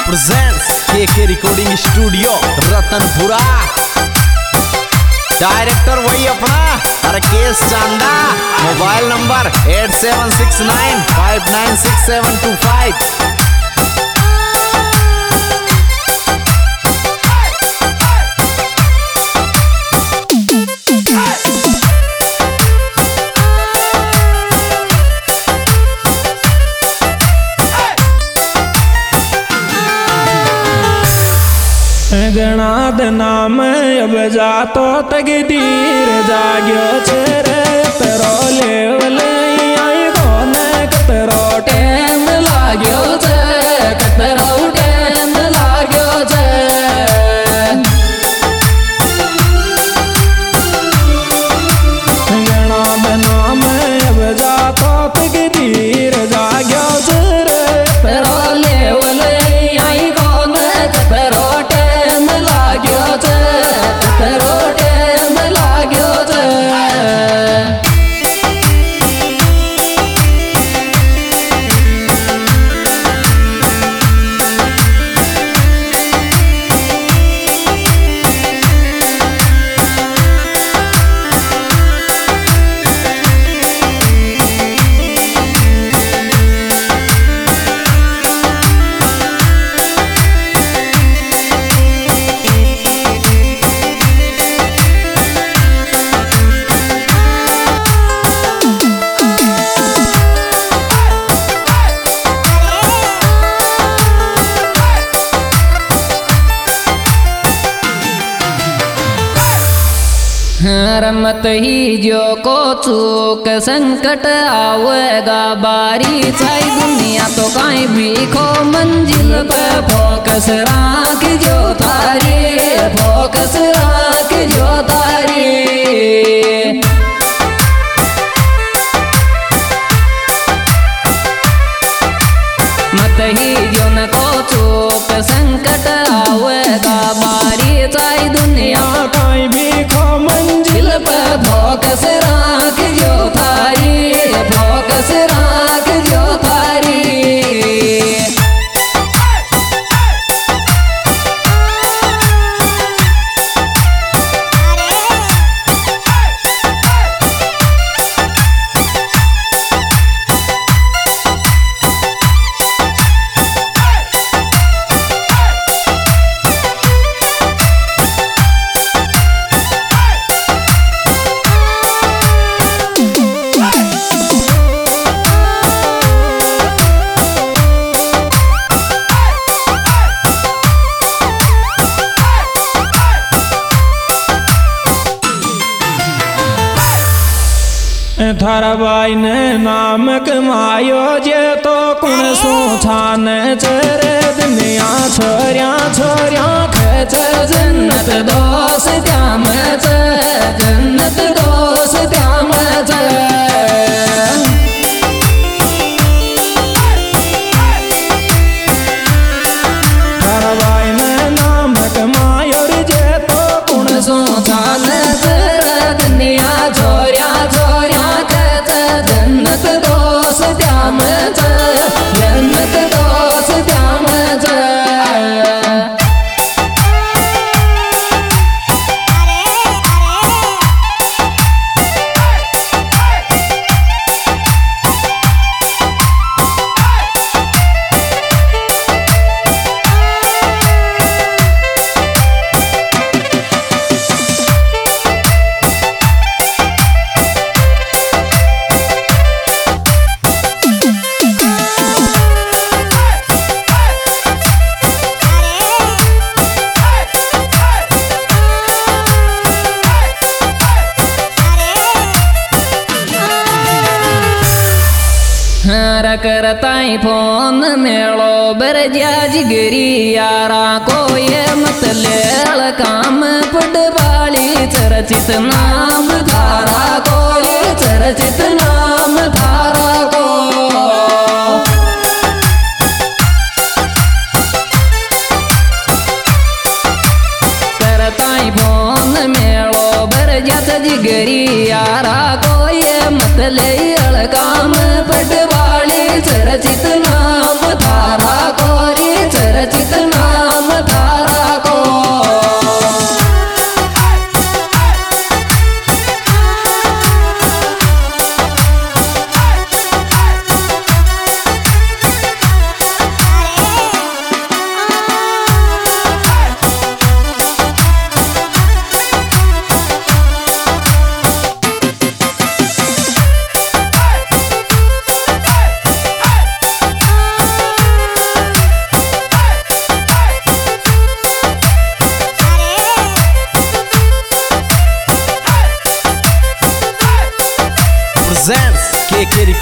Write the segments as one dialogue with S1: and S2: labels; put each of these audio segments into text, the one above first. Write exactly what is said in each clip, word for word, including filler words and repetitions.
S1: presents K K Recording Studio Ratanpura. Director वही अपना Rakesh Chanda. Mobile number eight seven six nine five nine six seven two five.
S2: गणाद नाम अब जातो तकदीर जाग्यो चेरे तेरो लेवल आई कोने कतरो टेम लाग्यो छे कतरो टेम लाग्यो छे। गणाद नाम अब जातो तकदीर जाग्यो चेरे तेरो लेवल आई कोने कतरो रमत ही जो को चूक संकट आवेगा बारी छाई दुनिया तो काई भी खो मंजिल पे फोकस राख जो तारी फोकस राख जो तारी। मत ही जो न को चूक संकट आवेगा बारी छाई दुनिया काई भी खो मंजिल पे फोकस राख जो थारी फोकस राख जो थारी। थारा बाई ने नाम कमायो जे तो कुण सू छान चरे दुनिया छोरिया छोरिया खेच जन्नत दोस त्याम च जन्नत दोस त्याम च। थारा बाई ने नाम कमायो जे तो कुण सू छान चरे दुनिया छोरिया छोरिया जन्नत दोस त्याम च जन्नत दोस त्याम च। करताई फोन मेलो बरजा जिगरी यारा को ये मत लेल काम पटवाली चर्चित नाम धारा को ये चर्चित नाम धारा को। करताई फोन मेलो बरजा जिगरी यारा को ये मत लेल काम पटवाली चर्चित नाम धारा को चर्चित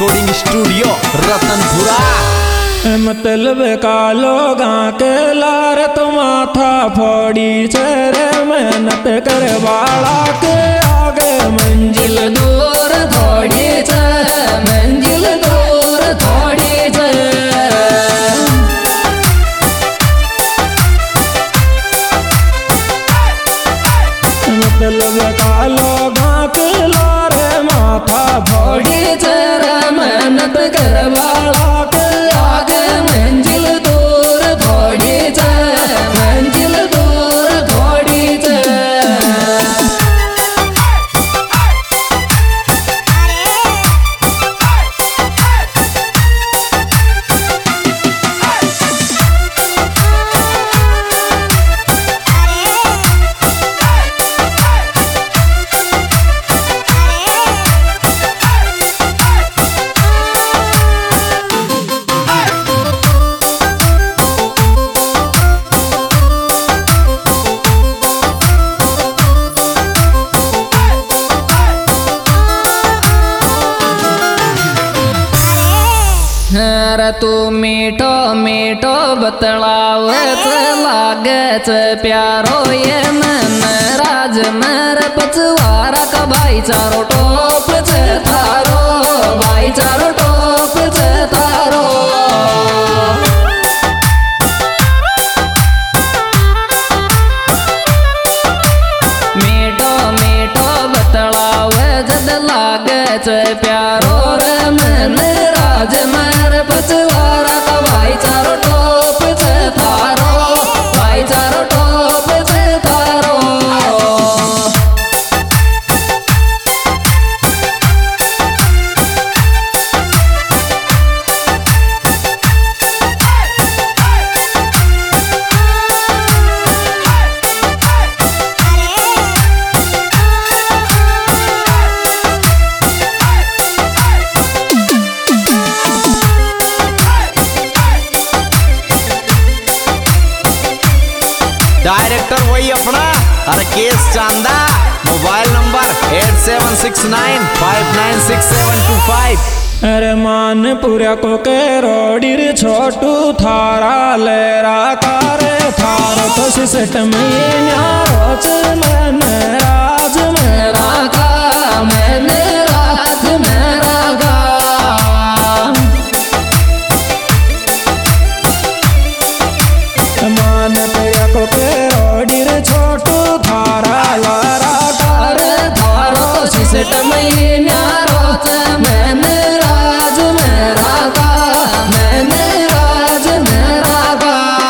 S1: रिकॉर्डिंग स्टूडियो रतनपुरा।
S3: मतलब का लोगा के लारत माथा फोड़ी चेरे मेहनत कर वाला के आगे मंजिल
S2: दूर थोड़ी च मंजिल दूर थोड़ी च
S3: मतलब का लोगा के लारे माथा फोड़ी
S2: चेरे मेहनत कर वाला के आगे मंजिल दूर थोड़ी च मंजिल दूर थोड़ी च तू मीठो मीठो बतलावत लागत प्यारो ये मन राज मर पचवारा का भाईचारो टोप च थारो भाईचारो टोप च थारो मीठो मीठो बतलावत लागत प्यारो रे मन राज मर पचवारा का भाईचारो टोप च थारो भाईचारो टोप च थारो
S1: डायरेक्टर वही अपना Rakesh Chanda. Mobile number eight seven six nine five nine six seven two five.
S3: अरे मान पूरा को के रोडीर छोटू थारा लेरा कारे थारो तो सिसट में न्यारो च मन राज मेरा
S2: का मन राज मेरा का
S3: मान पूरा को के रोडीर छोटू थारा लारा
S2: तार थारो सिसट में न्यारो च मन राज मेरा का मन राज मेरा का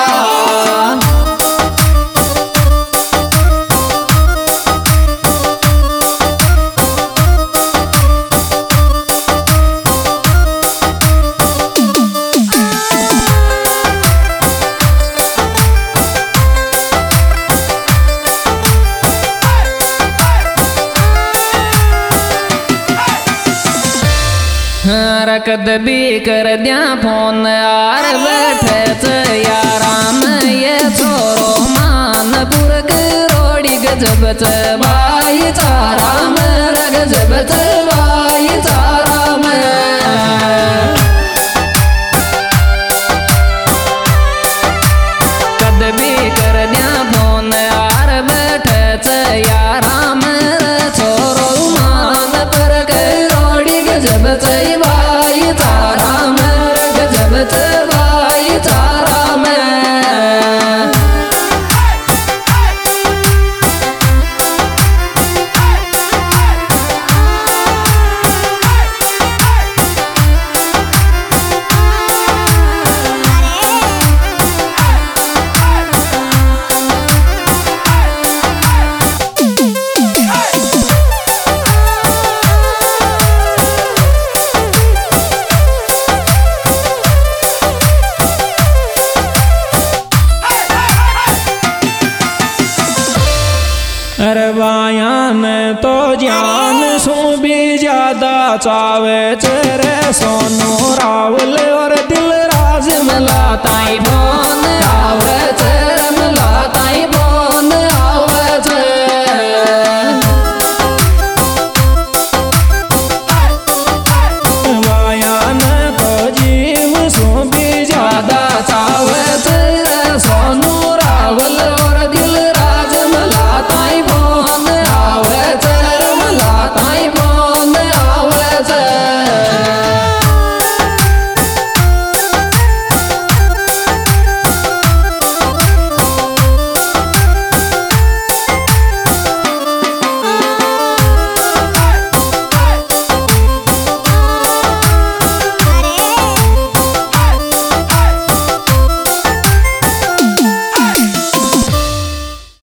S2: रकद भी कर दिया फोन यार बैठे च याराम ये छोरो मानपुर के रोड़ी गजब च भाई चारा में गजब च भाई चारा में कद भी कर दिया फोन यार बैठे च याराम छोरो मानपुर के रोड़ी गजब च भाई चारा में गजब च भाई चारा में
S3: अरे बायान तो जान सो भी ज्यादा चावे चेरे सोनू रावल और दिल राज
S2: मला ताई